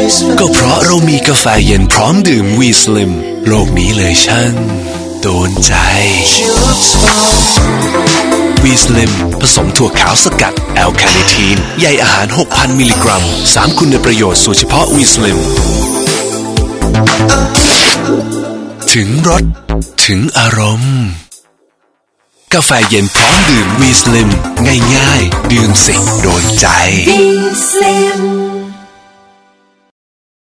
ก็เพราะเรามีกาแฟเย็นพร้อมดื่มวีสลิมโลกนี้เลยช่างโดนใจวีสลิมผสมถั่วขาวสกัดแอลคาเนทีนใยอาหาร 6,000 มิลลิกรัม3คุณประโยชน์สูตรเฉพาะวีสลิมถึงรสถึงอารมณ์กาแฟเย็นพร้อมดื่มวีสลิมง่ายๆดื่มสิโดนใจวีสลิม